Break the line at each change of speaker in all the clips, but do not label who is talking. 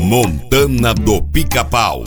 Montana do Pica-Pau.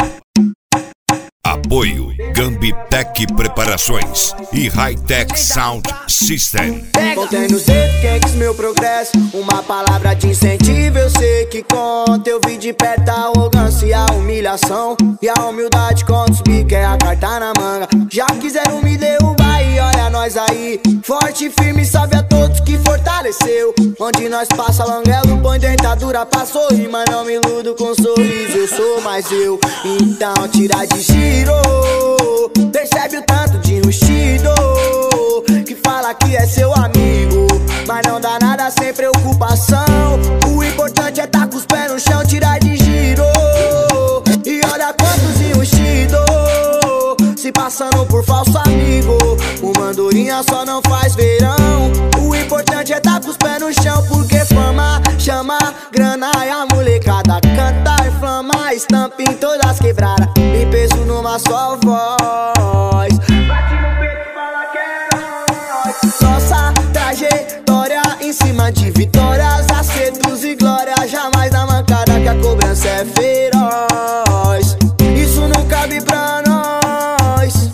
Apoio Gambitec Preparações e Hightech Sound System.
Contém nos dedos meu progresso, uma palavra de incentivo eu sei que conta. Eu vi de perto a arrogância e a humilhação, e a humildade quando subir quer a carta na manga. Já quiseram me derrubar e olha nós aí, forte e firme, salve a todos que fortaleceu. Onde nós passa languelo, põe dentadura pra sorrir, mas não me iludo com sorriso, eu sou mais eu. Então tira de giro, percebe o tanto de enrustido que fala que é seu amigo, mas não dá nada sem preocupação. O importante é tá com os pés no chão, tirar de giro. E olha quantos enrustidos se passando por falso amigo. Uma andorinha só não faz verão. O importante é tá com os pés no chão, porque fama chama grana e a molecada canta e flama, estampa em todas as quebradas, me peso numa só voz. Bate no peito e fala que é nóis. Nossa trajetória em cima de vitórias, acertos e glórias, jamais na mancada que a cobrança é feroz. Isso não cabe pra nós.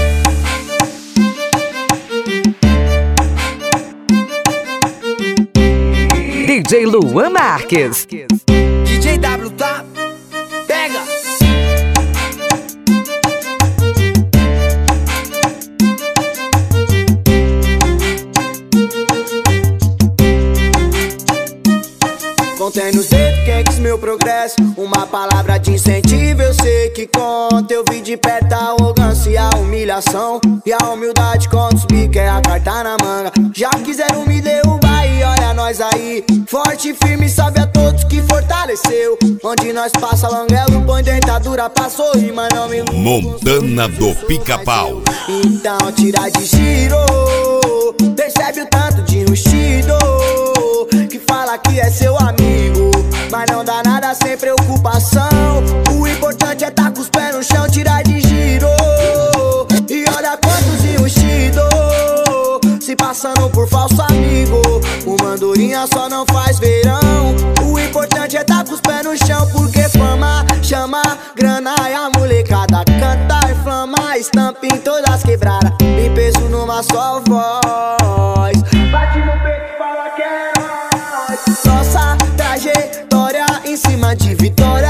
DJ Luan Marques.
DJ W, tá? Pega! Contém nos dedos meu progresso, uma palavra de incentivo eu sei que conta. Eu vi de perto a arrogância e a humilhação, e a humildade quando subir quer a carta na manga. Já quiseram me derrubar e olha nós aí, forte e firme, salve a todos que fortaleceu. Onde nós passa languelo, põe dentadura pra sorrir, mas não me iludo.
Montana do Pica-Pau.
Então tira de giro, percebe o tanto de enrustido que fala que é seu amigo, mas não dá nada sem preocupação. O importante é tá com os pés no chão, tirar de giro. E olha quantos enrustidos se passando por falso amigo. Uma andorinha só não faz verão. O importante é tá com os pés no chão, porque fama chama grana e a molecada canta e flama, estampa em todas as quebradas, me peso numa só voz. Bate no peito e fala que é nóis. Nossa trajetória em cima de vitória,